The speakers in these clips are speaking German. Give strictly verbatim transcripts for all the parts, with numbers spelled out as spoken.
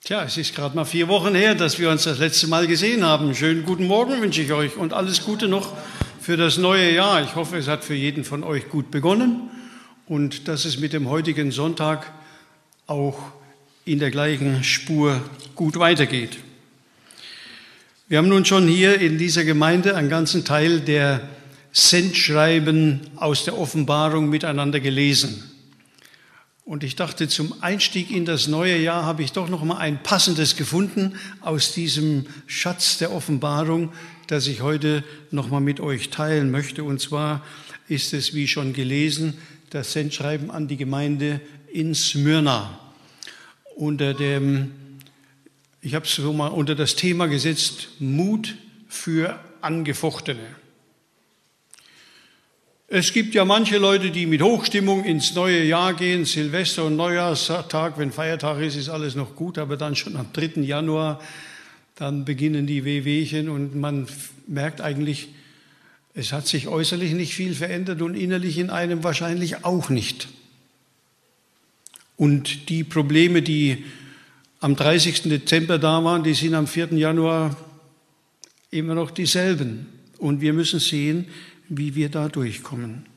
Tja, es ist gerade mal vier Wochen her, dass wir uns das letzte Mal gesehen haben. Schönen guten Morgen wünsche ich euch und alles Gute noch für das neue Jahr. Ich hoffe, es hat für jeden von euch gut begonnen und dass es mit dem heutigen Sonntag auch in der gleichen Spur gut weitergeht. Wir haben nun schon hier in dieser Gemeinde einen ganzen Teil der Sendschreiben aus der Offenbarung miteinander gelesen. Und ich dachte, zum Einstieg in das neue Jahr habe ich doch noch mal ein passendes gefunden aus diesem Schatz der Offenbarung, das ich heute noch mal mit euch teilen möchte. Und zwar ist es, wie schon gelesen, das Sendschreiben an die Gemeinde in Smyrna. Unter dem, ich habe es so mal unter das Thema gesetzt, Mut für Angefochtene. Es gibt ja manche Leute, die mit Hochstimmung ins neue Jahr gehen, Silvester und Neujahrstag, wenn Feiertag ist, ist alles noch gut, aber dann schon am dritten Januar, dann beginnen die Wehwehchen und man merkt eigentlich, es hat sich äußerlich nicht viel verändert und innerlich in einem wahrscheinlich auch nicht. Und die Probleme, die am dreißigsten Dezember da waren, die sind am vierten Januar immer noch dieselben. Und wir müssen sehen, wie wir da durchkommen.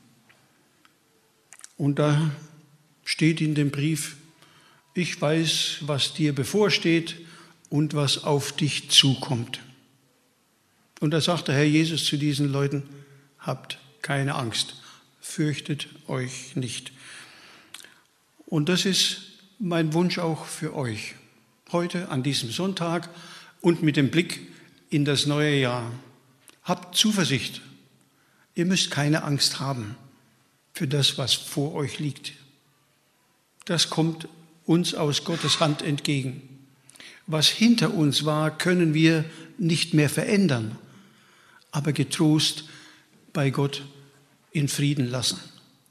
Und da steht in dem Brief, ich weiß, was dir bevorsteht und was auf dich zukommt. Und da sagt der Herr Jesus zu diesen Leuten, habt keine Angst, fürchtet euch nicht. Und das ist mein Wunsch auch für euch, heute an diesem Sonntag und mit dem Blick in das neue Jahr. Habt Zuversicht. Ihr müsst keine Angst haben für das, was vor euch liegt. Das kommt uns aus Gottes Hand entgegen. Was hinter uns war, können wir nicht mehr verändern, aber getrost bei Gott in Frieden lassen.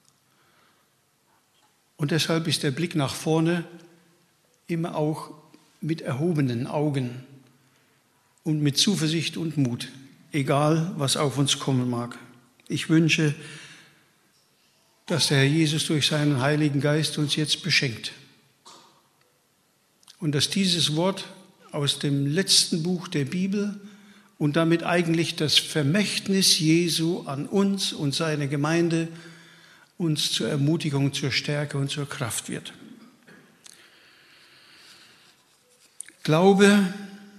Und deshalb ist der Blick nach vorne immer auch mit erhobenen Augen und mit Zuversicht und Mut, egal was auf uns kommen mag. Ich wünsche, dass der Herr Jesus durch seinen Heiligen Geist uns jetzt beschenkt. Und dass dieses Wort aus dem letzten Buch der Bibel und damit eigentlich das Vermächtnis Jesu an uns und seine Gemeinde uns zur Ermutigung, zur Stärke und zur Kraft wird. Glaube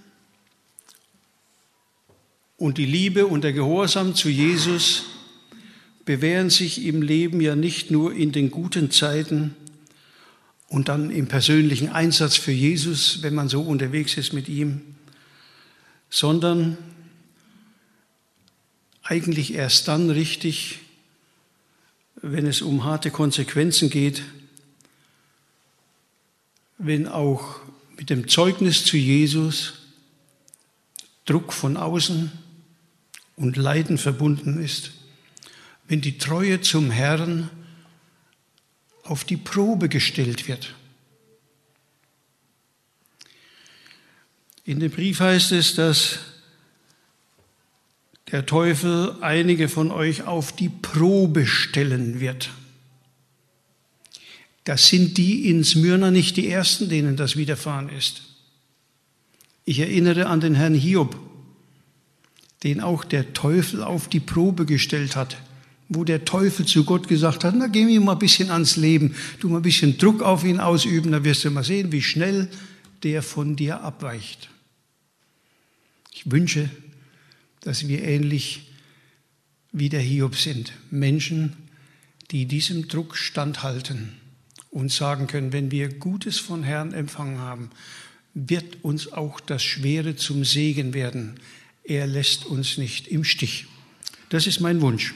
und die Liebe und der Gehorsam zu Jesus bewähren sich im Leben ja nicht nur in den guten Zeiten und dann im persönlichen Einsatz für Jesus, wenn man so unterwegs ist mit ihm, sondern eigentlich erst dann richtig, wenn es um harte Konsequenzen geht, wenn auch mit dem Zeugnis zu Jesus Druck von außen und Leiden verbunden ist, wenn die Treue zum Herrn auf die Probe gestellt wird. In dem Brief heißt es, dass der Teufel einige von euch auf die Probe stellen wird. Das sind die in Smyrna nicht die Ersten, denen das widerfahren ist. Ich erinnere an den Herrn Hiob, den auch der Teufel auf die Probe gestellt hat, wo der Teufel zu Gott gesagt hat, na geh mir mal ein bisschen ans Leben, tu mal ein bisschen Druck auf ihn ausüben, dann wirst du mal sehen, wie schnell der von dir abweicht. Ich wünsche, dass wir ähnlich wie der Hiob sind, Menschen, die diesem Druck standhalten und sagen können, wenn wir Gutes von Herrn empfangen haben, wird uns auch das Schwere zum Segen werden. Er lässt uns nicht im Stich. Das ist mein Wunsch.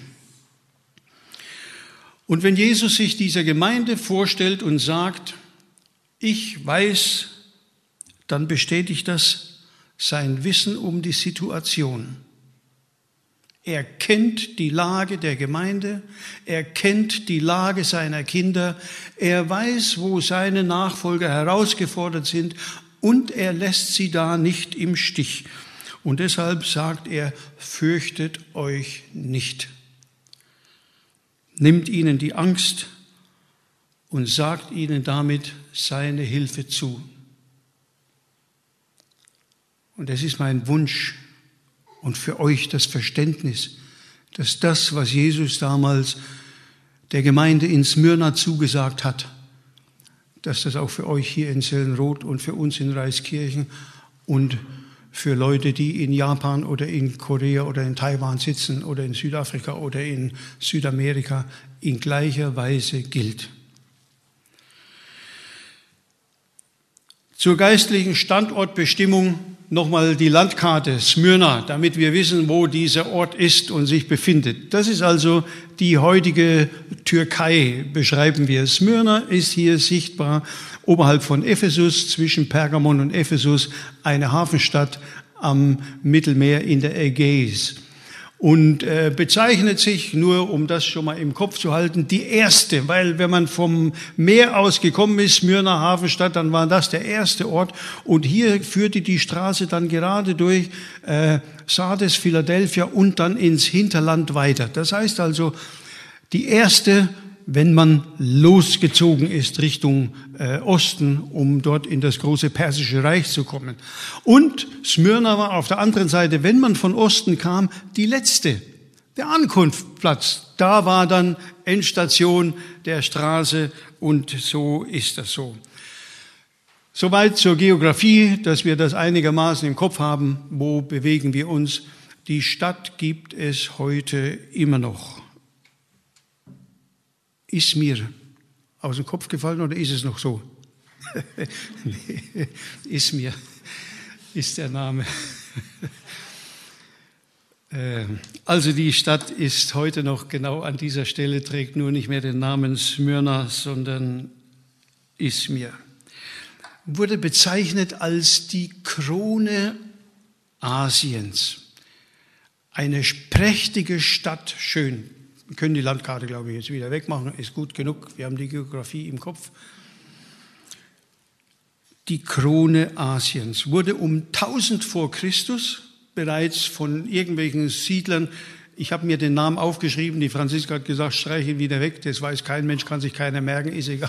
Und wenn Jesus sich dieser Gemeinde vorstellt und sagt, ich weiß, dann bestätigt das sein Wissen um die Situation. Er kennt die Lage der Gemeinde, er kennt die Lage seiner Kinder, er weiß, wo seine Nachfolger herausgefordert sind und er lässt sie da nicht im Stich. Und deshalb sagt er, fürchtet euch nicht. Nimmt ihnen die Angst und sagt ihnen damit seine Hilfe zu. Und es ist mein Wunsch und für euch das Verständnis, dass das, was Jesus damals der Gemeinde in Smyrna zugesagt hat, dass das auch für euch hier in Sellenroth und für uns in Reiskirchen und für Leute, die in Japan oder in Korea oder in Taiwan sitzen oder in Südafrika oder in Südamerika in gleicher Weise gilt. Zur geistlichen Standortbestimmung nochmal die Landkarte Smyrna, damit wir wissen, wo dieser Ort ist und sich befindet. Das ist also die heutige Türkei, beschreiben wir. Smyrna ist hier sichtbar oberhalb von Ephesus, zwischen Pergamon und Ephesus, eine Hafenstadt am Mittelmeer in der Ägäis. Und äh, bezeichnet sich, nur um das schon mal im Kopf zu halten, die erste, weil wenn man vom Meer aus gekommen ist, Smyrna Hafenstadt, dann war das der erste Ort. Und hier führte die Straße dann gerade durch äh, Sardes, Philadelphia und dann ins Hinterland weiter. Das heißt also, die erste, wenn man losgezogen ist Richtung äh, Osten, um dort in das große Persische Reich zu kommen. Und Smyrna war auf der anderen Seite, wenn man von Osten kam, die letzte, der Ankunftsplatz. Da war dann Endstation der Straße und so ist das so. Soweit zur Geografie, dass wir das einigermaßen im Kopf haben. Wo bewegen wir uns? Die Stadt gibt es heute immer noch. Ist mir aus dem Kopf gefallen oder ist es noch so? Nee, ist mir, ist der Name. Also die Stadt ist heute noch genau an dieser Stelle, trägt nur nicht mehr den Namen Smyrna, sondern Izmir. Wurde bezeichnet als die Krone Asiens. Eine prächtige Stadt, schön. Wir können die Landkarte, glaube ich, jetzt wieder wegmachen, ist gut genug, wir haben die Geografie im Kopf. Die Krone Asiens wurde um tausend vor Christus bereits von irgendwelchen Siedlern, ich habe mir den Namen aufgeschrieben, die Franziska hat gesagt, streiche ihn wieder weg, das weiß kein Mensch, kann sich keiner merken, ist egal.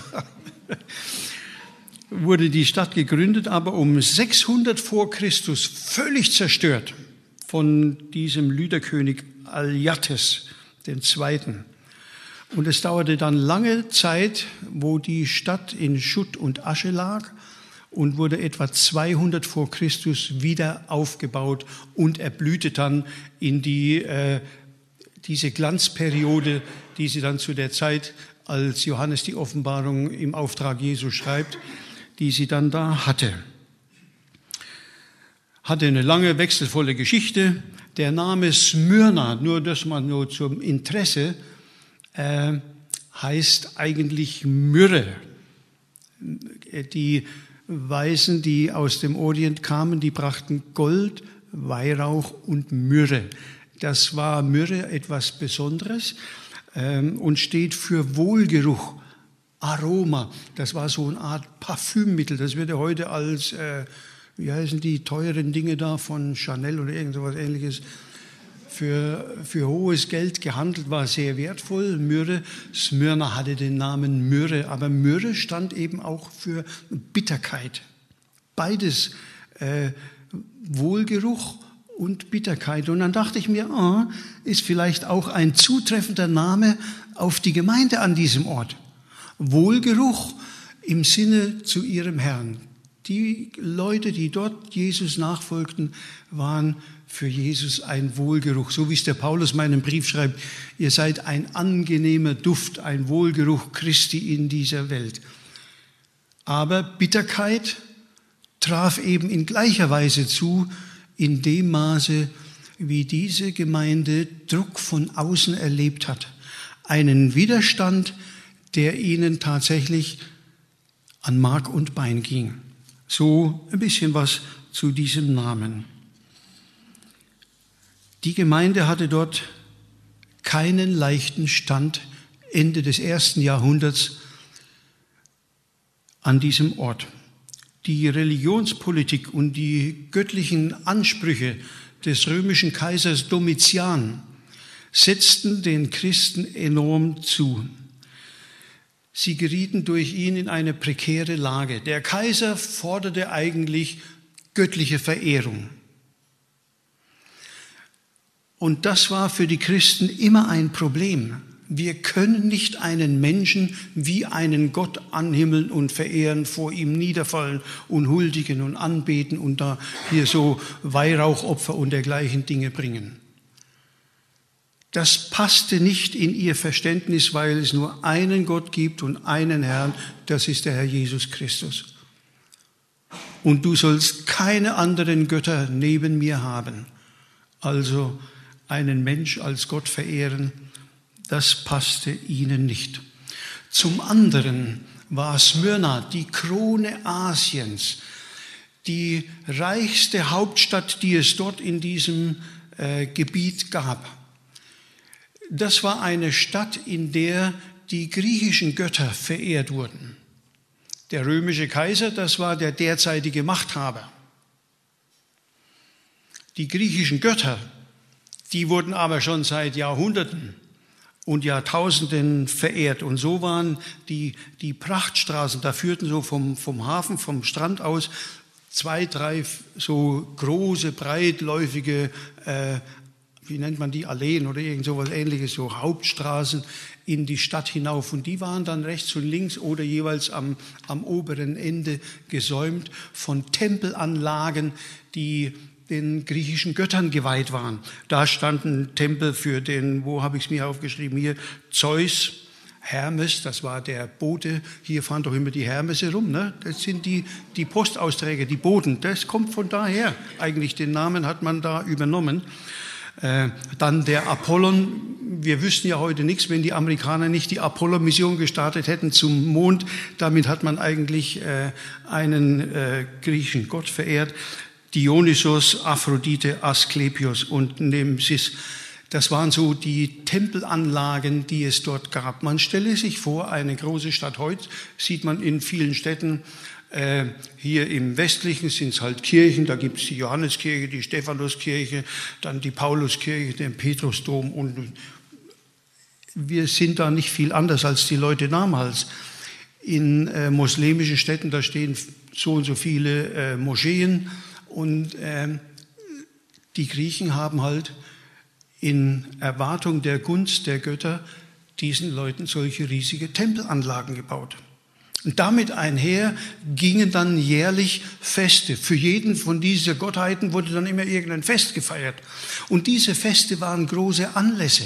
Wurde die Stadt gegründet, aber um sechshundert vor Christus völlig zerstört von diesem Lüderkönig Alyattes den Zweiten. Und es dauerte dann lange Zeit, wo die Stadt in Schutt und Asche lag und wurde etwa zweihundert vor Christus wieder aufgebaut und erblühte dann in die, äh, diese Glanzperiode, die sie dann zu der Zeit, als Johannes die Offenbarung im Auftrag Jesu schreibt, die sie dann da hatte. Hatte eine lange, wechselvolle Geschichte. Der Name Smyrna, nur das mal nur zum Interesse, äh, heißt eigentlich Myrrhe. Die Weisen, die aus dem Orient kamen, die brachten Gold, Weihrauch und Myrrhe. Das war Myrrhe etwas Besonderes äh, und steht für Wohlgeruch, Aroma. Das war so eine Art Parfümmittel. Das wird ja heute als äh, wie heißen die teuren Dinge da von Chanel oder irgend sowas Ähnliches, für, für hohes Geld gehandelt, war sehr wertvoll. Myrrhe, Smyrna hatte den Namen Myrrhe, aber Myrrhe stand eben auch für Bitterkeit. Beides, äh, Wohlgeruch und Bitterkeit. Und dann dachte ich mir, oh, ist vielleicht auch ein zutreffender Name auf die Gemeinde an diesem Ort. Wohlgeruch im Sinne zu ihrem Herrn. Die Leute, die dort Jesus nachfolgten, waren für Jesus ein Wohlgeruch. So wie es der Paulus in meinem Brief schreibt, ihr seid ein angenehmer Duft, ein Wohlgeruch Christi in dieser Welt. Aber Bitterkeit traf eben in gleicher Weise zu, in dem Maße, wie diese Gemeinde Druck von außen erlebt hat. Einen Widerstand, der ihnen tatsächlich an Mark und Bein ging. So ein bisschen was zu diesem Namen. Die Gemeinde hatte dort keinen leichten Stand Ende des ersten Jahrhunderts an diesem Ort. Die Religionspolitik und die göttlichen Ansprüche des römischen Kaisers Domitian setzten den Christen enorm zu. Sie gerieten durch ihn in eine prekäre Lage. Der Kaiser forderte eigentlich göttliche Verehrung. Und das war für die Christen immer ein Problem. Wir können nicht einen Menschen wie einen Gott anhimmeln und verehren, vor ihm niederfallen und huldigen und anbeten und da hier so Weihrauchopfer und dergleichen Dinge bringen. Das passte nicht in ihr Verständnis, weil es nur einen Gott gibt und einen Herrn, das ist der Herr Jesus Christus. Und du sollst keine anderen Götter neben mir haben. Also einen Mensch als Gott verehren, das passte ihnen nicht. Zum anderen war Smyrna die Krone Asiens, die reichste Hauptstadt, die es dort in diesem äh, Gebiet gab. Das war eine Stadt, in der die griechischen Götter verehrt wurden. Der römische Kaiser, das war der derzeitige Machthaber. Die griechischen Götter, die wurden aber schon seit Jahrhunderten und Jahrtausenden verehrt. Und so waren die, die Prachtstraßen, da führten so vom, vom Hafen, vom Strand aus zwei, drei so große, breitläufige, äh, wie nennt man die, Alleen oder irgend sowas Ähnliches, so Hauptstraßen in die Stadt hinauf. Und die waren dann rechts und links oder jeweils am, am oberen Ende gesäumt von Tempelanlagen, die den griechischen Göttern geweiht waren. Da standen Tempel für den, wo habe ich es mir aufgeschrieben, hier, Zeus, Hermes, das war der Bote, hier fahren doch immer die Hermesse rum, ne? Das sind die, die Postausträger, die Boten, das kommt von daher. Eigentlich den Namen hat man da übernommen. Äh, dann der Apollon, wir wüssten ja heute nichts, wenn die Amerikaner nicht die Apollo-Mission gestartet hätten zum Mond. Damit hat man eigentlich äh, einen äh, griechischen Gott verehrt. Dionysos, Aphrodite, Asklepios und Nemesis. Das waren so die Tempelanlagen, die es dort gab. Man stelle sich vor, eine große Stadt, heute sieht man in vielen Städten, äh, hier im Westlichen sind es halt Kirchen, da gibt es die Johanneskirche, die Stephanuskirche, dann die Pauluskirche, den Petrusdom und wir sind da nicht viel anders als die Leute damals. In äh, muslimischen Städten, da stehen so und so viele äh, Moscheen. Und äh, die Griechen haben halt in Erwartung der Gunst der Götter diesen Leuten solche riesige Tempelanlagen gebaut. Und damit einher gingen dann jährlich Feste. Für jeden von diesen Gottheiten wurde dann immer irgendein Fest gefeiert. Und diese Feste waren große Anlässe.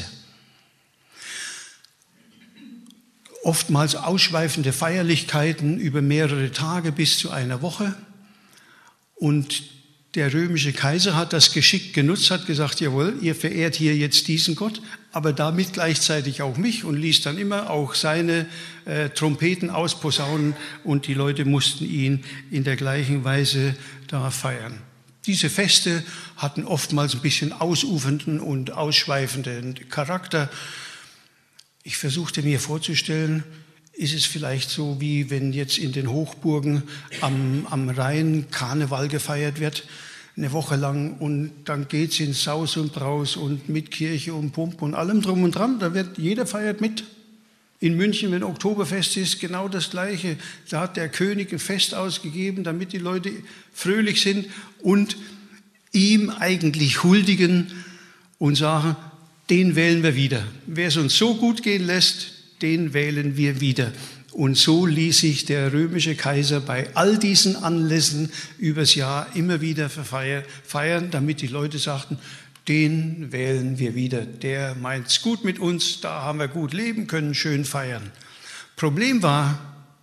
Oftmals ausschweifende Feierlichkeiten über mehrere Tage bis zu einer Woche. Und der römische Kaiser hat das geschickt genutzt, hat gesagt, jawohl, ihr verehrt hier jetzt diesen Gott, aber damit gleichzeitig auch mich und ließ dann immer auch seine äh, Trompeten ausposaunen und die Leute mussten ihn in der gleichen Weise da feiern. Diese Feste hatten oftmals ein bisschen ausufernden und ausschweifenden Charakter. Ich versuchte mir vorzustellen, ist es vielleicht so, wie wenn jetzt in den Hochburgen am, am Rhein Karneval gefeiert wird, eine Woche lang, und dann geht es in Saus und Braus und mit Kirche und Pump und allem drum und dran, da wird jeder feiert mit. In München, wenn Oktoberfest ist, genau das Gleiche. Da hat der König ein Fest ausgegeben, damit die Leute fröhlich sind und ihm eigentlich huldigen und sagen, den wählen wir wieder. Wer es uns so gut gehen lässt, den wählen wir wieder. Und so ließ sich der römische Kaiser bei all diesen Anlässen übers Jahr immer wieder feiern, damit die Leute sagten, den wählen wir wieder. Der meint's gut mit uns, da haben wir gut leben können, schön feiern. Problem war,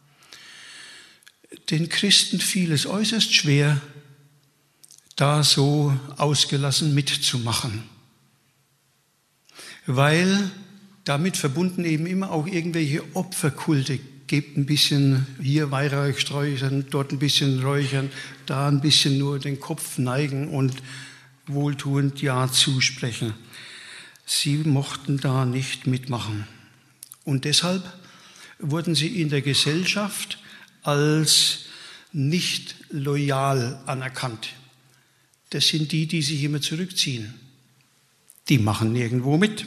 den Christen fiel es äußerst schwer, da so ausgelassen mitzumachen. Weil damit verbunden eben immer auch irgendwelche Opferkulte. Gebt ein bisschen hier Weihrauch streuen, dort ein bisschen räuchern, da ein bisschen nur den Kopf neigen und wohltuend Ja zusprechen. Sie mochten da nicht mitmachen. Und deshalb wurden sie in der Gesellschaft als nicht loyal anerkannt. Das sind die, die sich immer zurückziehen. Die machen nirgendwo mit.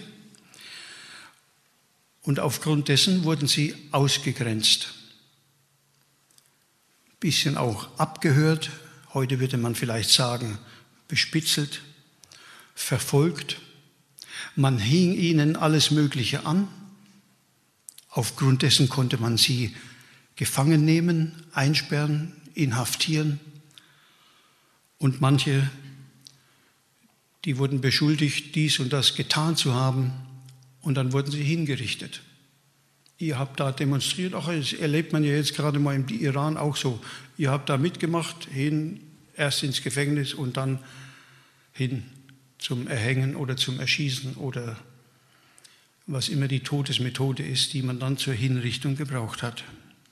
Und aufgrund dessen wurden sie ausgegrenzt. Ein bisschen auch abgehört, heute würde man vielleicht sagen, bespitzelt, verfolgt. Man hing ihnen alles Mögliche an. Aufgrund dessen konnte man sie gefangen nehmen, einsperren, inhaftieren. Und manche, die wurden beschuldigt, dies und das getan zu haben, und dann wurden sie hingerichtet. Ihr habt da demonstriert, ach, das erlebt man ja jetzt gerade mal im Iran auch so. Ihr habt da mitgemacht, hin, erst ins Gefängnis und dann hin zum Erhängen oder zum Erschießen oder was immer die Todesmethode ist, die man dann zur Hinrichtung gebraucht hat.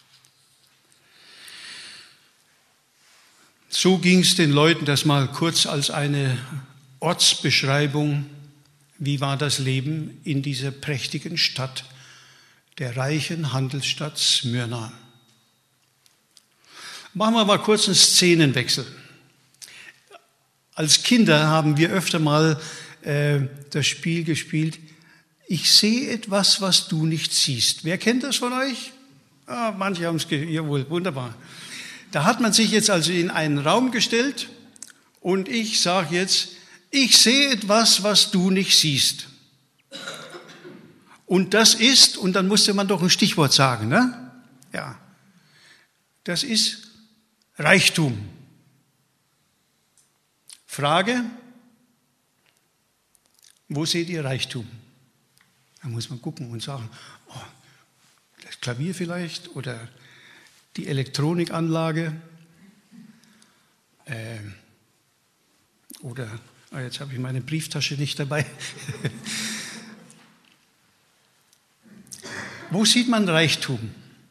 So ging es den Leuten, das mal kurz als eine Ortsbeschreibung, wie war das Leben in dieser prächtigen Stadt, der reichen Handelsstadt Smyrna. Machen wir mal kurz einen Szenenwechsel. Als Kinder haben wir öfter mal äh, das Spiel gespielt, ich sehe etwas, was du nicht siehst. Wer kennt das von euch? Ah, manche haben es, jawohl, wunderbar. Da hat man sich jetzt also in einen Raum gestellt und ich sage jetzt, ich sehe etwas, was du nicht siehst. Und das ist, und dann musste man doch ein Stichwort sagen, ne? Ja, das ist Reichtum. Frage, wo seht ihr Reichtum? Da muss man gucken und sagen, oh, das Klavier vielleicht oder die Elektronikanlage äh, oder, oh, jetzt habe ich meine Brieftasche nicht dabei. Wo sieht man Reichtum?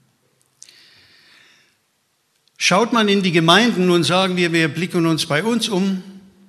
Schaut man in die Gemeinden und sagen wir, wir blicken uns bei uns um,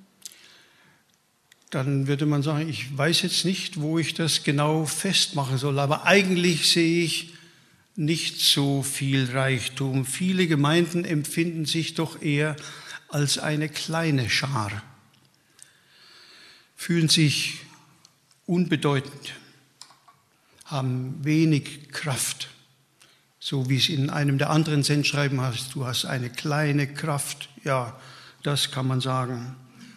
dann würde man sagen, ich weiß jetzt nicht, wo ich das genau festmachen soll, aber eigentlich sehe ich nicht so viel Reichtum. Viele Gemeinden empfinden sich doch eher als eine kleine Schar, fühlen sich unbedeutend, haben wenig Kraft, so wie es in einem der anderen Sendschreiben heißt, du hast eine kleine Kraft, ja, das kann man sagen.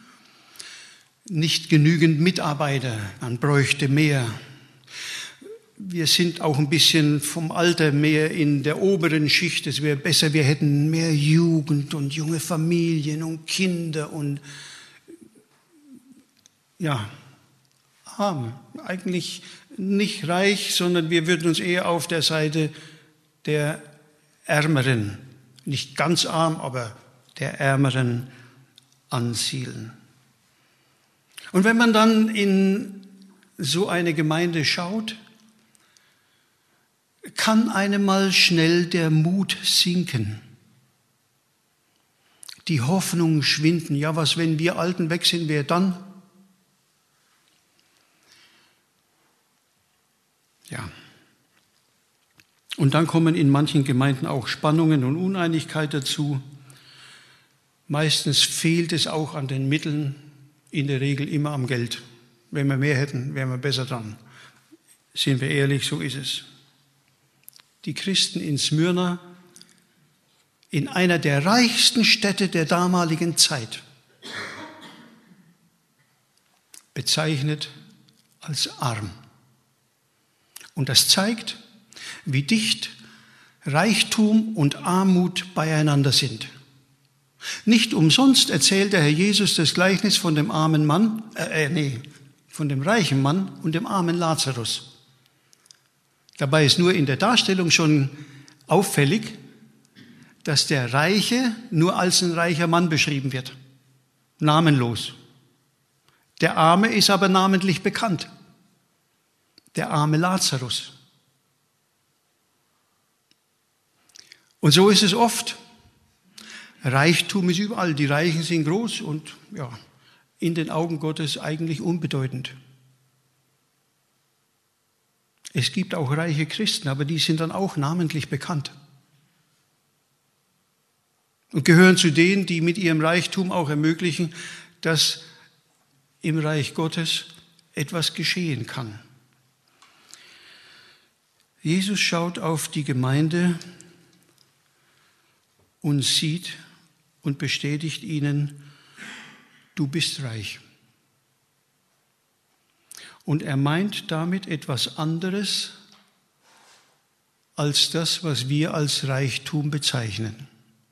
Nicht genügend Mitarbeiter, man bräuchte mehr. Wir sind auch ein bisschen vom Alter mehr in der oberen Schicht. Es wäre besser, wir hätten mehr Jugend und junge Familien und Kinder und ja, arm. Eigentlich nicht reich, sondern wir würden uns eher auf der Seite der Ärmeren, nicht ganz arm, aber der Ärmeren ansiedeln. Und wenn man dann in so eine Gemeinde schaut, kann einem mal schnell der Mut sinken. Die Hoffnung schwinden. Ja, was, wenn wir Alten weg sind, wer dann? Ja. Und dann kommen in manchen Gemeinden auch Spannungen und Uneinigkeit dazu. Meistens fehlt es auch an den Mitteln, in der Regel immer am Geld. Wenn wir mehr hätten, wären wir besser dran. Sind wir ehrlich, so ist es. Die Christen in Smyrna, in einer der reichsten Städte der damaligen Zeit, bezeichnet als arm. Und das zeigt, wie dicht Reichtum und Armut beieinander sind. Nicht umsonst erzählt der Herr Jesus das Gleichnis von dem armen Mann, äh, nee, von dem reichen Mann und dem armen Lazarus. Dabei ist nur in der Darstellung schon auffällig, dass der Reiche nur als ein reicher Mann beschrieben wird, namenlos. Der Arme ist aber namentlich bekannt, der arme Lazarus. Und so ist es oft. Reichtum ist überall, die Reichen sind groß und ja, in den Augen Gottes eigentlich unbedeutend. Es gibt auch reiche Christen, aber die sind dann auch namentlich bekannt und gehören zu denen, die mit ihrem Reichtum auch ermöglichen, dass im Reich Gottes etwas geschehen kann. Jesus schaut auf die Gemeinde und sieht und bestätigt ihnen, du bist reich. Und er meint damit etwas anderes als das, was wir als Reichtum bezeichnen.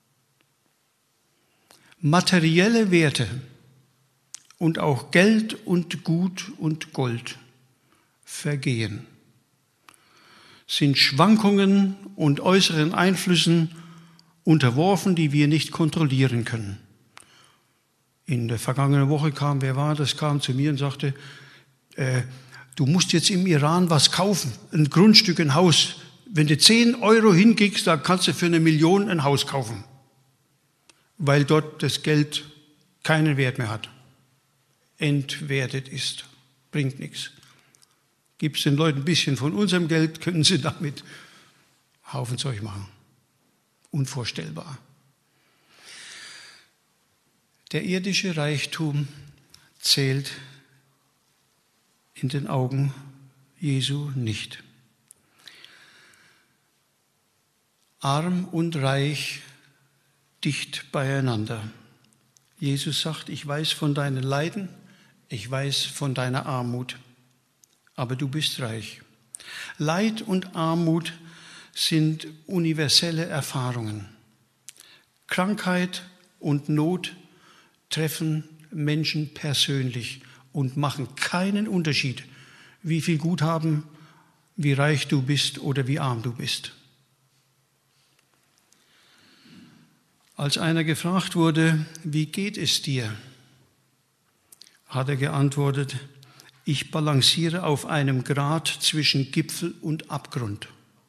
Materielle Werte und auch Geld und Gut und Gold vergehen, sind Schwankungen und äußeren Einflüssen unterworfen, die wir nicht kontrollieren können. In der vergangenen Woche kam, wer war das, kam zu mir und sagte, äh, du musst jetzt im Iran was kaufen, ein Grundstück, ein Haus. Wenn du zehn Euro hingibst, dann kannst du für eine Million ein Haus kaufen, weil dort das Geld keinen Wert mehr hat, entwertet ist, bringt nichts. Gibst den Leuten ein bisschen von unserem Geld, können sie damit Haufen Zeug machen. Unvorstellbar. Der irdische Reichtum zählt in den Augen Jesu nicht. Arm und reich dicht beieinander. Jesus sagt, ich weiß von deinen Leiden, ich weiß von deiner Armut, aber du bist reich. Leid und Armut sind universelle Erfahrungen. Krankheit und Not treffen Menschen persönlich und machen keinen Unterschied, wie viel Guthaben, wie reich du bist oder wie arm du bist. Als einer gefragt wurde, wie geht es dir, hat er geantwortet, ich balanciere auf einem Grat zwischen Gipfel und Abgrund.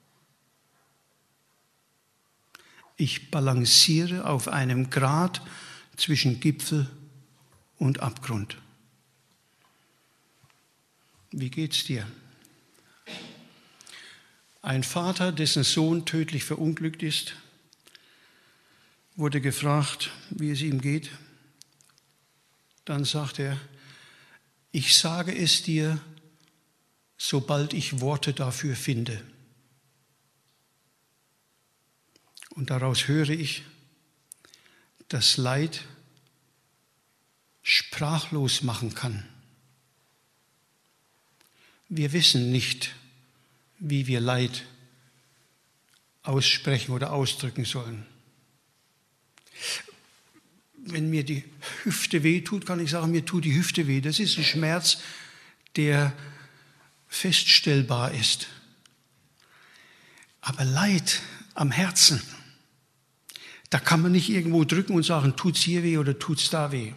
Ich balanciere auf einem Grat zwischen Gipfel und Abgrund. Wie geht's dir? Ein Vater, dessen Sohn tödlich verunglückt ist, wurde gefragt, wie es ihm geht. Dann sagt er, ich sage es dir, sobald ich Worte dafür finde. Und daraus höre ich, dass Leid sprachlos machen kann. Wir wissen nicht, wie wir Leid aussprechen oder ausdrücken sollen. Wenn mir die Hüfte weh tut, kann ich sagen, mir tut die Hüfte weh. Das ist ein Schmerz, der feststellbar ist. Aber Leid am Herzen, da kann man nicht irgendwo drücken und sagen, tut's hier weh oder tut's da weh.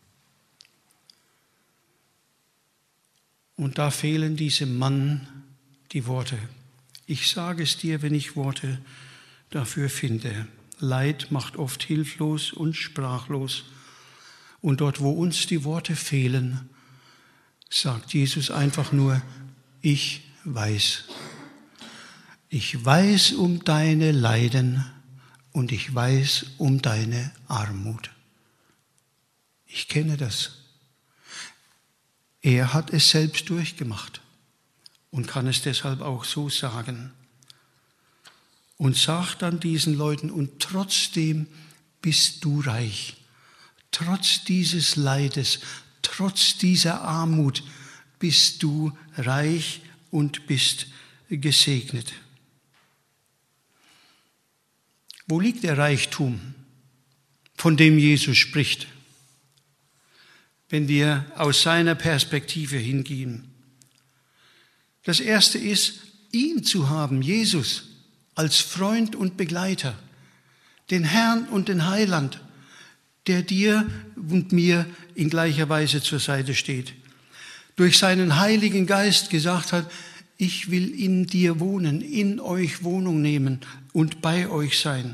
Und da fehlen diesem Mann die Worte. Ich sage es dir, wenn ich Worte dafür finde. Leid macht oft hilflos und sprachlos. Und dort, wo uns die Worte fehlen, sagt Jesus einfach nur, ich weiß. Ich weiß um deine Leiden und ich weiß um deine Armut. Ich kenne das. Er hat es selbst durchgemacht und kann es deshalb auch so sagen. Und sagt dann diesen Leuten, und trotzdem bist du reich. Trotz dieses Leides, trotz dieser Armut bist du reich und bist gesegnet. Wo liegt der Reichtum, von dem Jesus spricht, wenn wir aus seiner Perspektive hingehen? Das Erste ist, ihn zu haben, Jesus, als Freund und Begleiter, den Herrn und den Heiland, der dir und mir in gleicher Weise zur Seite steht. Durch seinen Heiligen Geist gesagt hat, ich will in dir wohnen, in euch Wohnung nehmen und bei euch sein.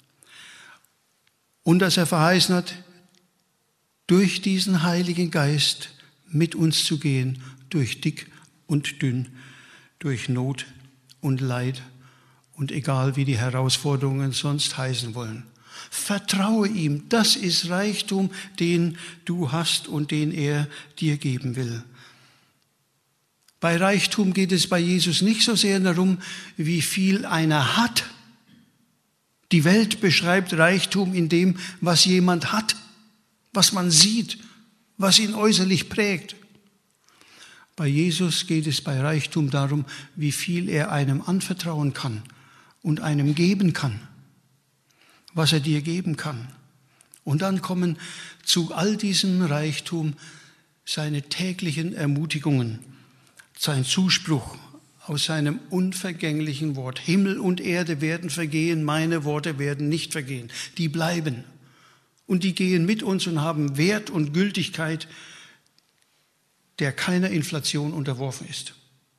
Und dass er verheißen hat, durch diesen Heiligen Geist mit uns zu gehen, durch dick und dünn, durch Not und Leid und egal wie die Herausforderungen sonst heißen wollen. Vertraue ihm, das ist Reichtum, den du hast und den er dir geben will. Bei Reichtum geht es bei Jesus nicht so sehr darum, wie viel einer hat. Die Welt beschreibt Reichtum in dem, was jemand hat, was man sieht, was ihn äußerlich prägt. Bei Jesus geht es bei Reichtum darum, wie viel er einem anvertrauen kann und einem geben kann, was er dir geben kann. Und dann kommen zu all diesem Reichtum seine täglichen Ermutigungen, sein Zuspruch aus seinem unvergänglichen Wort. Himmel und Erde werden vergehen, meine Worte werden nicht vergehen. Die bleiben und die gehen mit uns und haben Wert und Gültigkeit, der keiner Inflation unterworfen ist.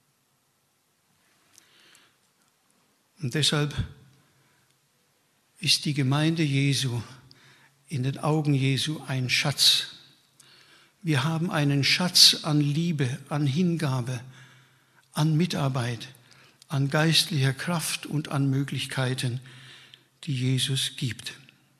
Und deshalb ist die Gemeinde Jesu in den Augen Jesu ein Schatz. Wir haben einen Schatz an Liebe, an Hingabe, an Mitarbeit, an geistlicher Kraft und an Möglichkeiten, die Jesus gibt.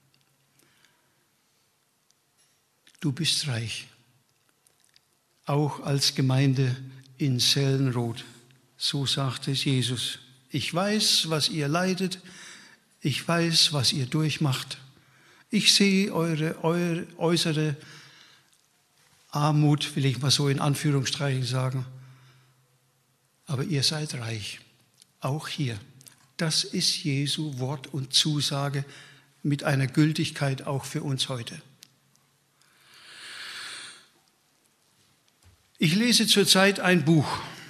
Du bist reich, auch als Gemeinde in Sellenroth. So sagt es Jesus. Ich weiß, was ihr leidet, ich weiß, was ihr durchmacht. Ich sehe eure, eure äußere Armut, will ich mal so in Anführungsstrichen sagen. Aber ihr seid reich, auch hier. Das ist Jesu Wort und Zusage mit einer Gültigkeit auch für uns heute. Ich lese zurzeit ein Buch.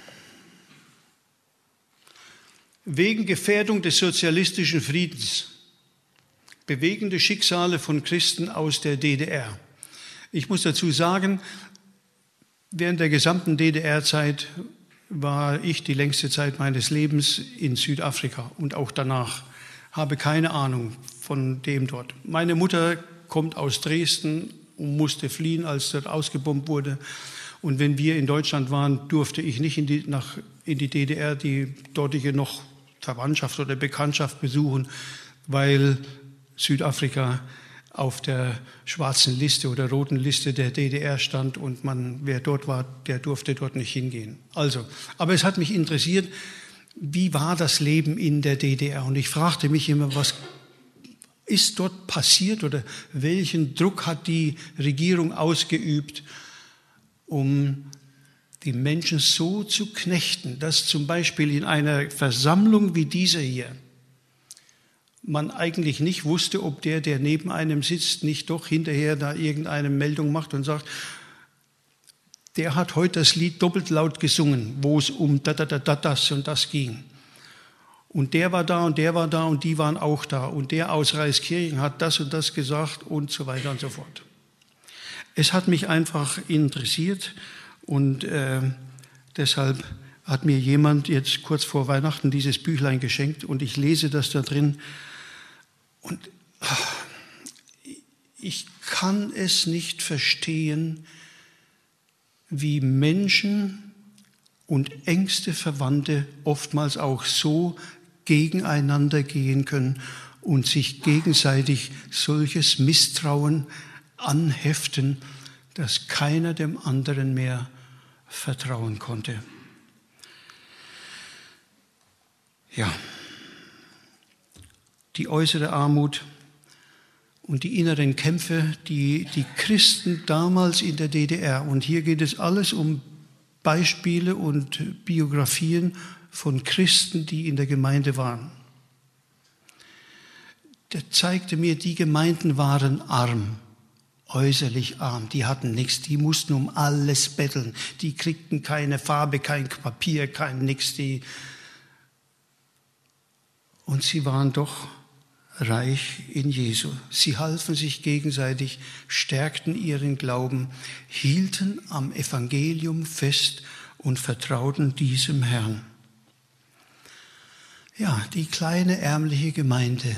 Wegen Gefährdung des sozialistischen Friedens. Bewegende Schicksale von Christen aus der D D R. Ich muss dazu sagen, während der gesamten D D R-Zeit war ich die längste Zeit meines Lebens in Südafrika und auch danach. Habe keine Ahnung von dem dort. Meine Mutter kommt aus Dresden und musste fliehen, als dort ausgebombt wurde. Und wenn wir in Deutschland waren, durfte ich nicht in die, nach, in die D D R die dortige noch Verwandtschaft oder Bekanntschaft besuchen, weil Südafrika auf der schwarzen Liste oder roten Liste der D D R stand und man, wer dort war, der durfte dort nicht hingehen. Also, aber es hat mich interessiert, wie war das Leben in der D D R? Und ich fragte mich immer, was ist dort passiert oder welchen Druck hat die Regierung ausgeübt, um die Menschen so zu knechten, dass zum Beispiel in einer Versammlung wie dieser hier man eigentlich nicht wusste, ob der, der neben einem sitzt, nicht doch hinterher da irgendeine Meldung macht und sagt, der hat heute das Lied doppelt laut gesungen, wo es um da, da, da, da, das und das ging. Und der war da und der war da und die waren auch da. Und der aus Reiskirchen hat das und das gesagt und so weiter und so fort. Es hat mich einfach interessiert und äh, deshalb hat mir jemand jetzt kurz vor Weihnachten dieses Büchlein geschenkt und ich lese das da drin. Und ich kann es nicht verstehen, wie Menschen und engste Verwandte oftmals auch so gegeneinander gehen können und sich gegenseitig solches Misstrauen anheften, dass keiner dem anderen mehr vertrauen konnte. Ja. Die äußere Armut und die inneren Kämpfe, die die Christen damals in der D D R, und hier geht es alles um Beispiele und Biografien von Christen, die in der Gemeinde waren. Der zeigte mir, die Gemeinden waren arm, äußerlich arm, die hatten nichts, die mussten um alles betteln, die kriegten keine Farbe, kein Papier, kein nix, die und sie waren doch reich in Jesu. Sie halfen sich gegenseitig, stärkten ihren Glauben, hielten am Evangelium fest und vertrauten diesem Herrn. Ja, die kleine ärmliche Gemeinde,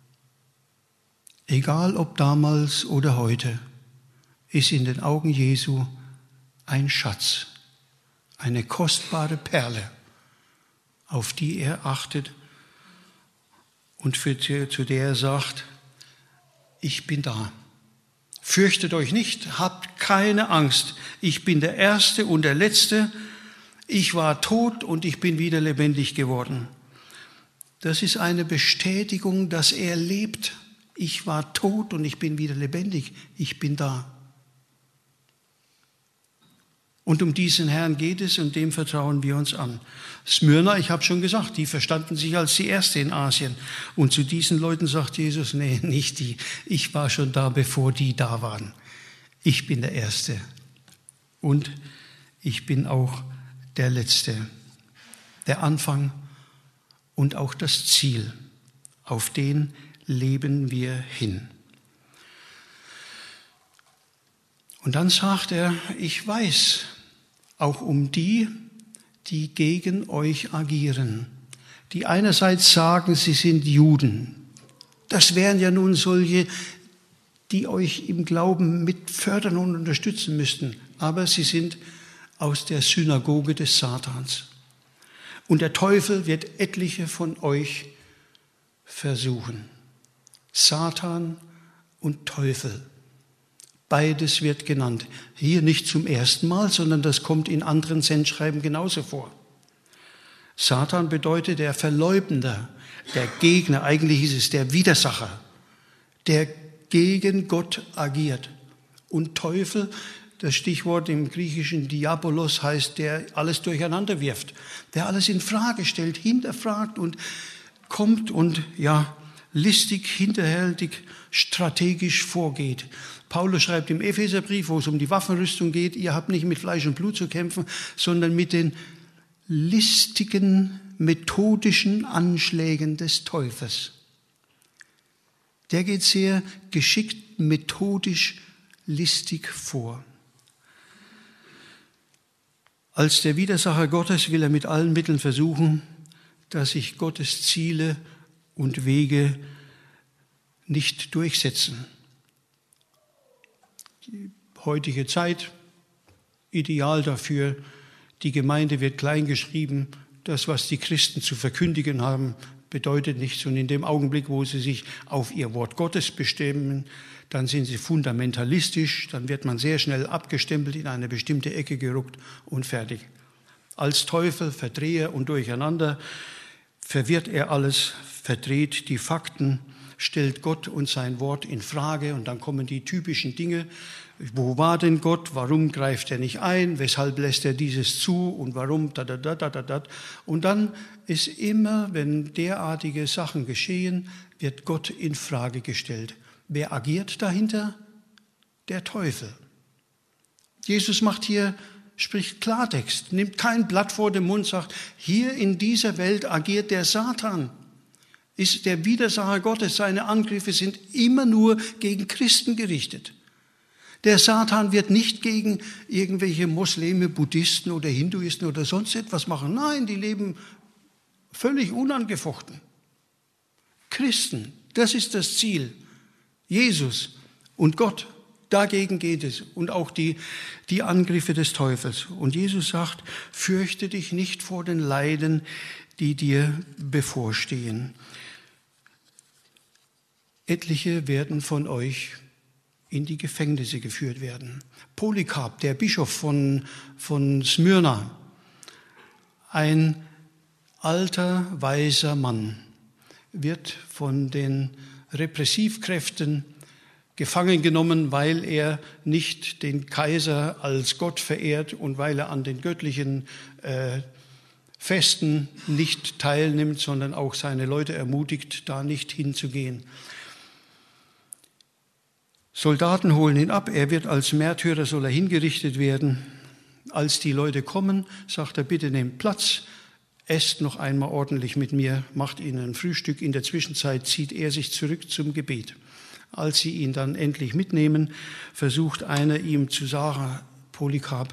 egal ob damals oder heute, ist in den Augen Jesu ein Schatz, eine kostbare Perle, auf die er achtet und für, zu der er sagt, ich bin da. Fürchtet euch nicht, habt keine Angst. Ich bin der Erste und der Letzte. Ich war tot und ich bin wieder lebendig geworden. Das ist eine Bestätigung, dass er lebt. Ich war tot und ich bin wieder lebendig. Ich bin da. Und um diesen Herrn geht es und dem vertrauen wir uns an. Smyrna, ich habe schon gesagt, die verstanden sich als die Erste in Asien. Und zu diesen Leuten sagt Jesus, nee, nicht die. Ich war schon da, bevor die da waren. Ich bin der Erste. Und ich bin auch der Letzte. Der Anfang und auch das Ziel. Auf den leben wir hin. Und dann sagt er, ich weiß auch um die, die gegen euch agieren, die einerseits sagen, sie sind Juden. Das wären ja nun solche, die euch im Glauben mit fördern und unterstützen müssten. Aber sie sind aus der Synagoge des Satans. Und der Teufel wird etliche von euch versuchen. Satan und Teufel. Beides wird genannt. Hier nicht zum ersten Mal, sondern das kommt in anderen Sendschreiben genauso vor. Satan bedeutet der Verleumder, der Gegner, eigentlich ist es der Widersacher, der gegen Gott agiert. Und Teufel, das Stichwort im Griechischen Diabolos heißt, der alles durcheinander wirft, der alles in Frage stellt, hinterfragt und kommt und ja, listig, hinterhältig, strategisch vorgeht. Paulus schreibt im Epheserbrief, wo es um die Waffenrüstung geht, ihr habt nicht mit Fleisch und Blut zu kämpfen, sondern mit den listigen, methodischen Anschlägen des Teufels. Der geht sehr geschickt, methodisch, listig vor. Als der Widersacher Gottes will er mit allen Mitteln versuchen, dass sich Gottes Ziele und Wege nicht durchsetzen. Die heutige Zeit, ideal dafür, die Gemeinde wird kleingeschrieben, das, was die Christen zu verkündigen haben, bedeutet nichts. Und in dem Augenblick, wo sie sich auf ihr Wort Gottes bestimmen, dann sind sie fundamentalistisch, dann wird man sehr schnell abgestempelt, in eine bestimmte Ecke gerückt und fertig. Als Teufel, Verdreher und Durcheinander verwirrt er alles, verdreht die Fakten, stellt Gott und sein Wort in Frage und dann kommen die typischen Dinge. Wo war denn Gott? Warum greift er nicht ein? Weshalb lässt er dieses zu? Und warum? Da, da, da, da, da, da. Und dann ist immer, wenn derartige Sachen geschehen, wird Gott in Frage gestellt. Wer agiert dahinter? Der Teufel. Jesus macht hier, spricht Klartext, nimmt kein Blatt vor den Mund, sagt, hier in dieser Welt agiert der Satan. Ist der Widersacher Gottes, seine Angriffe sind immer nur gegen Christen gerichtet. Der Satan wird nicht gegen irgendwelche Muslime, Buddhisten oder Hinduisten oder sonst etwas machen. Nein, die leben völlig unangefochten. Christen, das ist das Ziel. Jesus und Gott, dagegen geht es. Und auch die, die Angriffe des Teufels. Und Jesus sagt, fürchte dich nicht vor den Leiden, die dir bevorstehen. Etliche werden von euch in die Gefängnisse geführt werden. Polycarp, der Bischof von, von Smyrna, ein alter, weiser Mann, wird von den Repressivkräften gefangen genommen, weil er nicht den Kaiser als Gott verehrt und weil er an den göttlichen äh, Festen nicht teilnimmt, sondern auch seine Leute ermutigt, da nicht hinzugehen. Soldaten holen ihn ab, er wird als Märtyrer, soll er hingerichtet werden. Als die Leute kommen, sagt er, bitte nehmt Platz, esst noch einmal ordentlich mit mir, macht ihnen ein Frühstück. In der Zwischenzeit zieht er sich zurück zum Gebet. Als sie ihn dann endlich mitnehmen, versucht einer ihm zu sagen, Polycarp,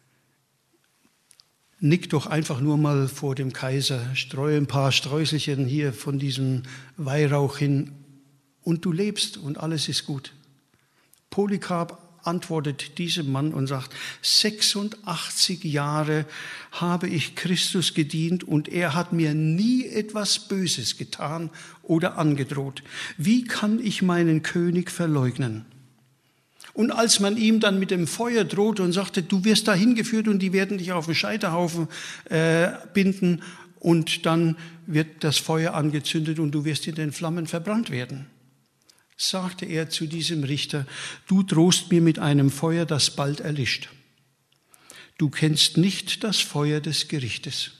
nick doch einfach nur mal vor dem Kaiser, streue ein paar Streuselchen hier von diesem Weihrauch hin und du lebst und alles ist gut. Polycarp antwortet diesem Mann und sagt, sechsundachtzig Jahre habe ich Christus gedient und er hat mir nie etwas Böses getan oder angedroht. Wie kann ich meinen König verleugnen? Und als man ihm dann mit dem Feuer drohte und sagte, du wirst da hingeführt und die werden dich auf den Scheiterhaufen äh, binden und dann wird das Feuer angezündet und du wirst in den Flammen verbrannt werden. Sagte er zu diesem Richter, du drohst mir mit einem Feuer, das bald erlischt. Du kennst nicht das Feuer des Gerichtes.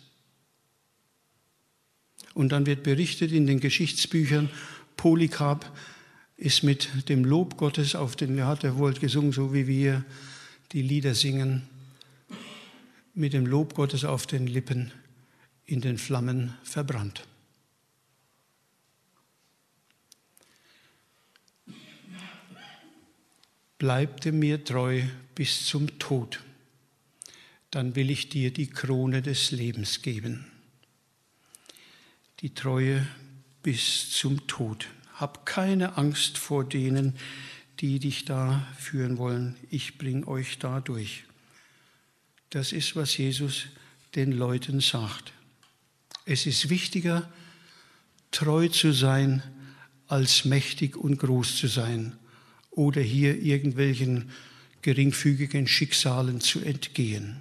Und dann wird berichtet in den Geschichtsbüchern, Polycarp ist mit dem Lob Gottes auf den, er hat er wohl gesungen, so wie wir die Lieder singen, mit dem Lob Gottes auf den Lippen in den Flammen verbrannt. Bleibte mir treu bis zum Tod, dann will ich dir die Krone des Lebens geben. Die Treue bis zum Tod. Hab keine Angst vor denen, die dich da führen wollen. Ich bring euch da durch. Das ist, was Jesus den Leuten sagt. Es ist wichtiger, treu zu sein, als mächtig und groß zu sein oder hier irgendwelchen geringfügigen Schicksalen zu entgehen.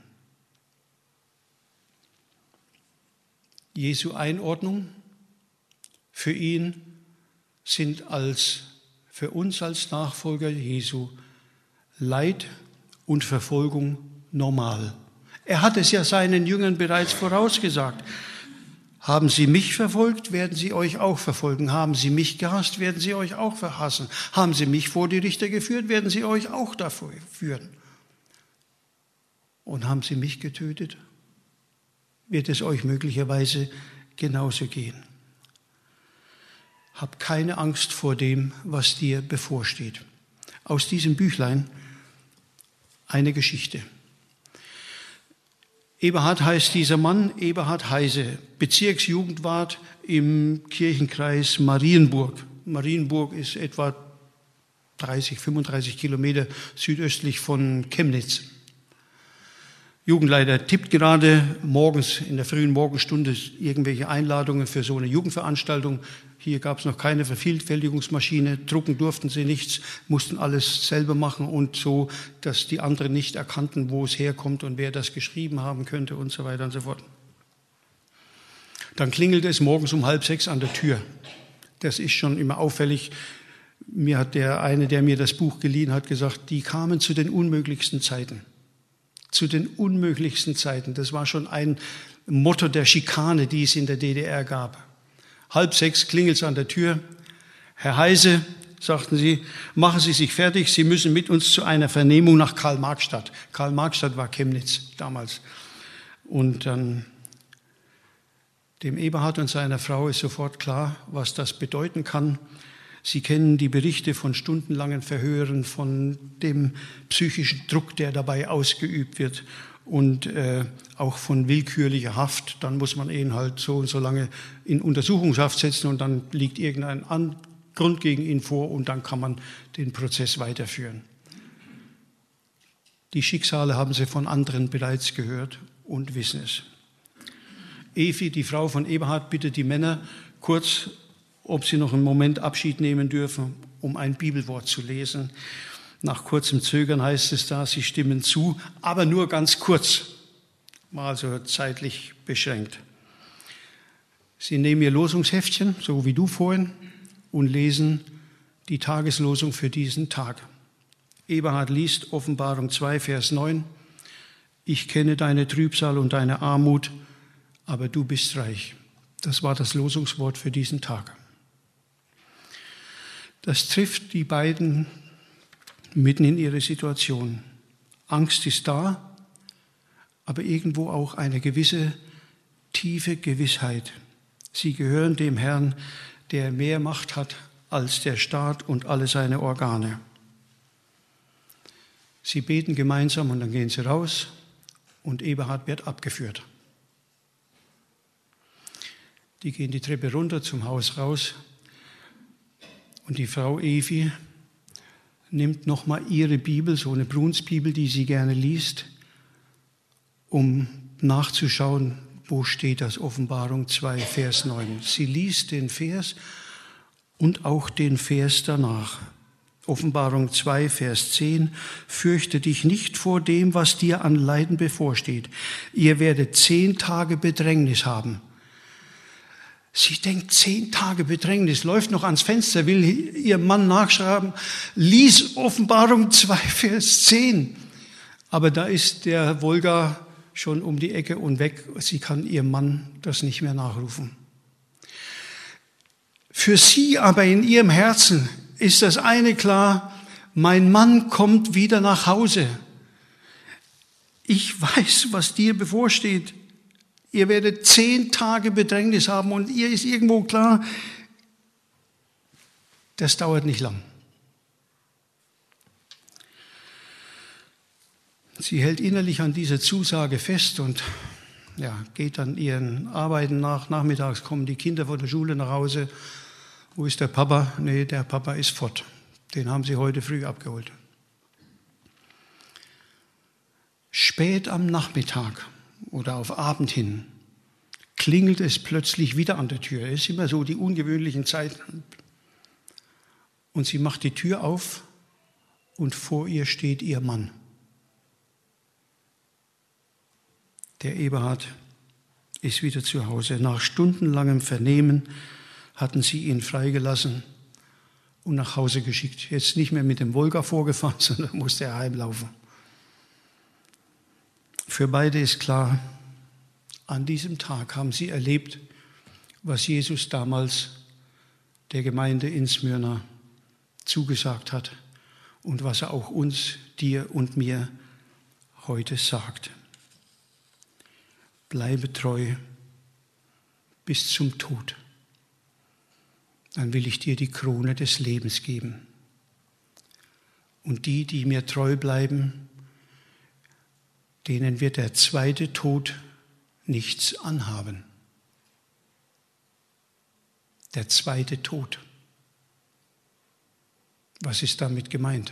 Jesu Einordnung für ihn sind als, für uns als Nachfolger Jesu Leid und Verfolgung normal. Er hat es ja seinen Jüngern bereits vorausgesagt. Haben sie mich verfolgt, werden sie euch auch verfolgen. Haben sie mich gehasst, werden sie euch auch verhassen. Haben sie mich vor die Richter geführt, werden sie euch auch davor führen. Und haben sie mich getötet, wird es euch möglicherweise genauso gehen. Hab keine Angst vor dem, was dir bevorsteht. Aus diesem Büchlein eine Geschichte. Eberhard heißt dieser Mann, Eberhard Heise, Bezirksjugendwart im Kirchenkreis Marienburg. Marienburg ist etwa dreißig, fünfunddreißig Kilometer südöstlich von Chemnitz. Jugendleiter tippt gerade morgens in der frühen Morgenstunde irgendwelche Einladungen für so eine Jugendveranstaltung. Hier gab es noch keine Vervielfältigungsmaschine, drucken durften sie nichts, mussten alles selber machen und so, dass die anderen nicht erkannten, wo es herkommt und wer das geschrieben haben könnte und so weiter und so fort. Dann klingelt es morgens um halb sechs an der Tür. Das ist schon immer auffällig. Mir hat der eine, der mir das Buch geliehen hat, gesagt, die kamen zu den unmöglichsten Zeiten. Zu den unmöglichsten Zeiten. Das war schon ein Motto der Schikane, die es in der D D R gab. Halb sechs klingelt es an der Tür. Herr Heise, sagten sie, machen Sie sich fertig, Sie müssen mit uns zu einer Vernehmung nach Karl-Marx-Stadt. Karl-Marx-Stadt war Chemnitz damals. Und dann dem Eberhard und seiner Frau ist sofort klar, was das bedeuten kann. Sie kennen die Berichte von stundenlangen Verhören, von dem psychischen Druck, der dabei ausgeübt wird und äh, auch von willkürlicher Haft. Dann muss man ihn halt so und so lange in Untersuchungshaft setzen und dann liegt irgendein An- Grund gegen ihn vor und dann kann man den Prozess weiterführen. Die Schicksale haben sie von anderen bereits gehört und wissen es. Evi, die Frau von Eberhard, bittet die Männer kurz, ob sie noch einen Moment Abschied nehmen dürfen, um ein Bibelwort zu lesen. Nach kurzem Zögern heißt es da, sie stimmen zu, aber nur ganz kurz, war also zeitlich beschränkt. Sie nehmen ihr Losungsheftchen, so wie du vorhin, und lesen die Tageslosung für diesen Tag. Eberhard liest Offenbarung zwei, Vers neun. Ich kenne deine Trübsal und deine Armut, aber du bist reich. Das war das Losungswort für diesen Tag. Das trifft die beiden mitten in ihre Situation. Angst ist da, aber irgendwo auch eine gewisse tiefe Gewissheit. Sie gehören dem Herrn, der mehr Macht hat als der Staat und alle seine Organe. Sie beten gemeinsam und dann gehen sie raus und Eberhard wird abgeführt. Die gehen die Treppe runter zum Haus raus und die Frau Evi nimmt nochmal ihre Bibel, so eine Brunsbibel, die sie gerne liest, um nachzuschauen, wo steht das? Offenbarung zwei, Vers neun. Sie liest den Vers und auch den Vers danach. Offenbarung zwei, Vers zehn. Fürchte dich nicht vor dem, was dir an Leiden bevorsteht. Ihr werdet zehn Tage Bedrängnis haben. Sie denkt, zehn Tage Bedrängnis, läuft noch ans Fenster, will ihrem Mann nachschreiben, lies Offenbarung zwei, Vers zehn. Aber da ist der Wolga schon um die Ecke und weg. Sie kann ihrem Mann das nicht mehr nachrufen. Für sie aber in ihrem Herzen ist das eine klar, mein Mann kommt wieder nach Hause. Ich weiß, was dir bevorsteht. Ihr werdet zehn Tage Bedrängnis haben und ihr ist irgendwo klar, das dauert nicht lang. Sie hält innerlich an dieser Zusage fest und ja, geht dann ihren Arbeiten nach. Nachmittags kommen die Kinder von der Schule nach Hause. Wo ist der Papa? Nee, der Papa ist fort. Den haben sie heute früh abgeholt. Spät am Nachmittag oder auf Abend hin klingelt es plötzlich wieder an der Tür. Es ist immer so die ungewöhnlichen Zeiten. Und sie macht die Tür auf und vor ihr steht ihr Mann. Der Eberhard ist wieder zu Hause. Nach stundenlangem Vernehmen hatten sie ihn freigelassen und nach Hause geschickt. Jetzt nicht mehr mit dem Wolga vorgefahren, sondern musste er heimlaufen. Für beide ist klar, an diesem Tag haben sie erlebt, was Jesus damals der Gemeinde in Smyrna zugesagt hat und was er auch uns, dir und mir heute sagt. Bleibe treu bis zum Tod. Dann will ich dir die Krone des Lebens geben. Und die, die mir treu bleiben, denen wird der zweite Tod nichts anhaben. Der zweite Tod. Was ist damit gemeint?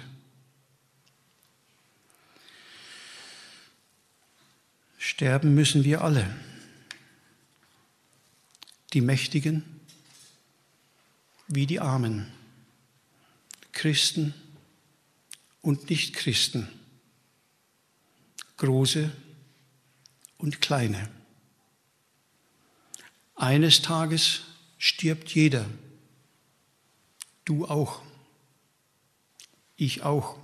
Sterben müssen wir alle. Die Mächtigen wie die Armen, Christen und Nichtchristen, Große und Kleine. Eines Tages stirbt jeder. Du auch. Ich auch.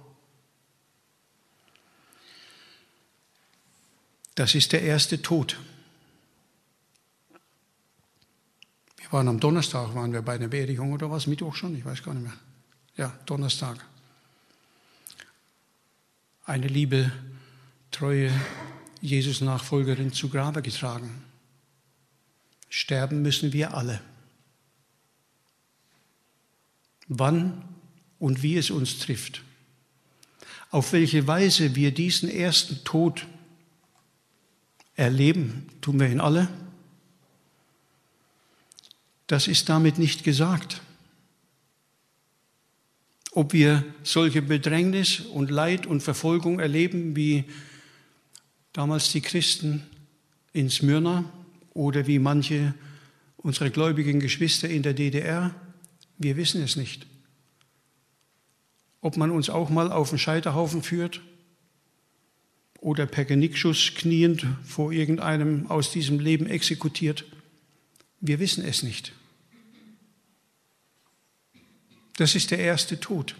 Das ist der erste Tod. Wir waren am Donnerstag, waren wir bei einer Beerdigung oder was? Mittwoch schon? Ich weiß gar nicht mehr. Ja, Donnerstag. Eine liebe, treue Jesus-Nachfolgerin zu Grabe getragen. Sterben müssen wir alle. Wann und wie es uns trifft, auf welche Weise wir diesen ersten Tod erleben, tun wir ihn alle. Das ist damit nicht gesagt. Ob wir solche Bedrängnis und Leid und Verfolgung erleben, wie damals die Christen in Smyrna oder wie manche unserer gläubigen Geschwister in der D D R, wir wissen es nicht. Ob man uns auch mal auf den Scheiterhaufen führt oder per Genickschuss kniend vor irgendeinem aus diesem Leben exekutiert, wir wissen es nicht. Das ist der erste Tod.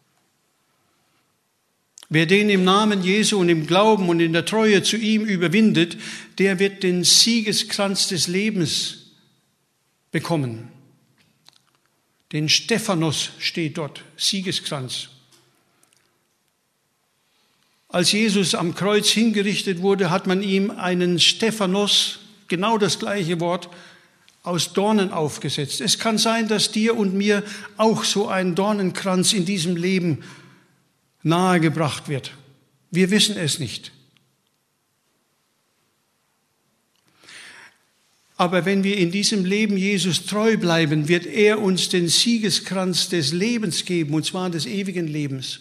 Wer den im Namen Jesu und im Glauben und in der Treue zu ihm überwindet, der wird den Siegeskranz des Lebens bekommen. Den Stephanos steht dort, Siegeskranz. Als Jesus am Kreuz hingerichtet wurde, hat man ihm einen Stephanos, genau das gleiche Wort, aus Dornen aufgesetzt. Es kann sein, dass dir und mir auch so ein Dornenkranz in diesem Leben nahegebracht wird. Wir wissen es nicht. Aber wenn wir in diesem Leben Jesus treu bleiben, wird er uns den Siegeskranz des Lebens geben, und zwar des ewigen Lebens.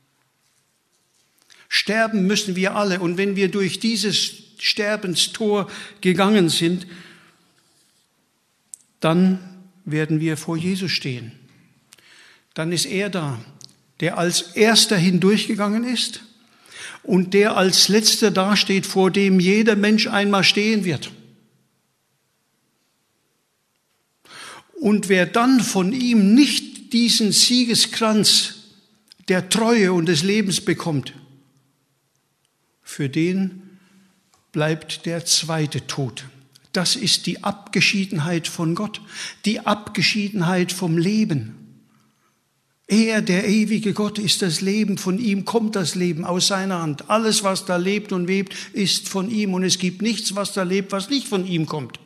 Sterben müssen wir alle. Und wenn wir durch dieses Sterbenstor gegangen sind, dann werden wir vor Jesus stehen. Dann ist er da, der als Erster hindurchgegangen ist und der als Letzter dasteht, vor dem jeder Mensch einmal stehen wird. Und wer dann von ihm nicht diesen Siegeskranz der Treue und des Lebens bekommt, für den bleibt der zweite Tod. Das ist die Abgeschiedenheit von Gott, die Abgeschiedenheit vom Leben. Er, der ewige Gott, ist das Leben, von ihm kommt das Leben aus seiner Hand. Alles, was da lebt und webt, ist von ihm und es gibt nichts, was da lebt, was nicht von ihm kommt.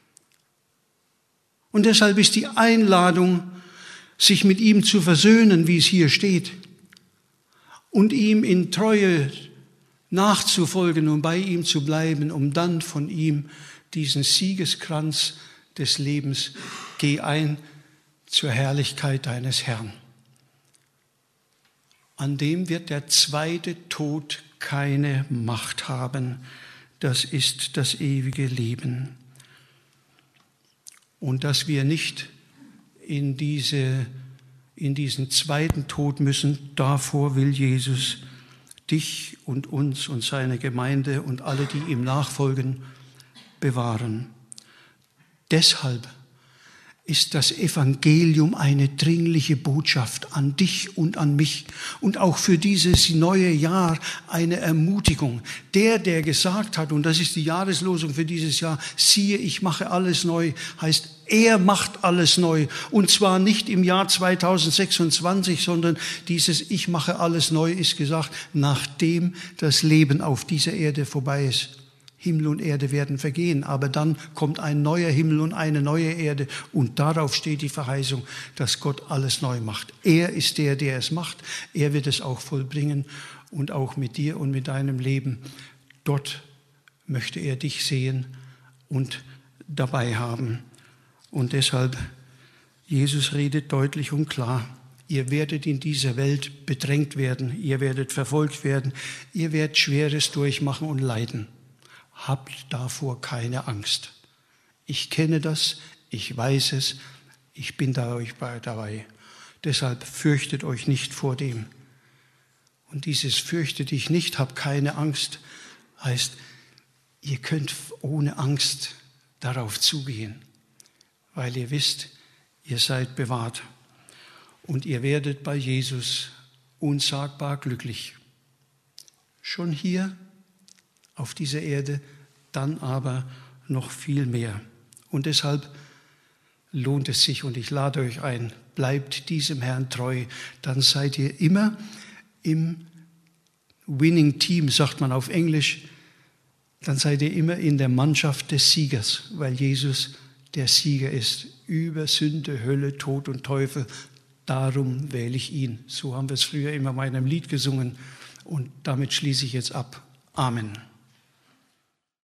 Und deshalb ist die Einladung, sich mit ihm zu versöhnen, wie es hier steht, und ihm in Treue nachzufolgen und bei ihm zu bleiben, um dann von ihm diesen Siegeskranz des Lebens, geh ein zur Herrlichkeit deines Herrn. An dem wird der zweite Tod keine Macht haben. Das ist das ewige Leben. Und dass wir nicht in, diese, in diesen zweiten Tod müssen, davor will Jesus dich und uns und seine Gemeinde und alle, die ihm nachfolgen, bewahren. Deshalb ist das Evangelium eine dringliche Botschaft an dich und an mich und auch für dieses neue Jahr eine Ermutigung. Der, der gesagt hat, und das ist die Jahreslosung für dieses Jahr, siehe, ich mache alles neu, heißt, er macht alles neu. Und zwar nicht im Jahr zweitausendsechsundzwanzig, sondern dieses Ich mache alles neu ist gesagt, nachdem das Leben auf dieser Erde vorbei ist. Himmel und Erde werden vergehen, aber dann kommt ein neuer Himmel und eine neue Erde und darauf steht die Verheißung, dass Gott alles neu macht. Er ist der, der es macht. Er wird es auch vollbringen und auch mit dir und mit deinem Leben. Dort möchte er dich sehen und dabei haben. Und deshalb, Jesus redet deutlich und klar. Ihr werdet in dieser Welt bedrängt werden, ihr werdet verfolgt werden, ihr werdet Schweres durchmachen und leiden. Habt davor keine Angst. Ich kenne das, ich weiß es, ich bin da euch dabei. Deshalb fürchtet euch nicht vor dem. Und dieses fürchte dich nicht, hab keine Angst, heißt, ihr könnt ohne Angst darauf zugehen, weil ihr wisst, ihr seid bewahrt und ihr werdet bei Jesus unsagbar glücklich. Schon hier auf dieser Erde, dann aber noch viel mehr. Und deshalb lohnt es sich, und ich lade euch ein, bleibt diesem Herrn treu, dann seid ihr immer im Winning Team, sagt man auf Englisch, dann seid ihr immer in der Mannschaft des Siegers, weil Jesus der Sieger ist über Sünde, Hölle, Tod und Teufel. Darum wähle ich ihn. So haben wir es früher immer in meinem Lied gesungen und damit schließe ich jetzt ab. Amen.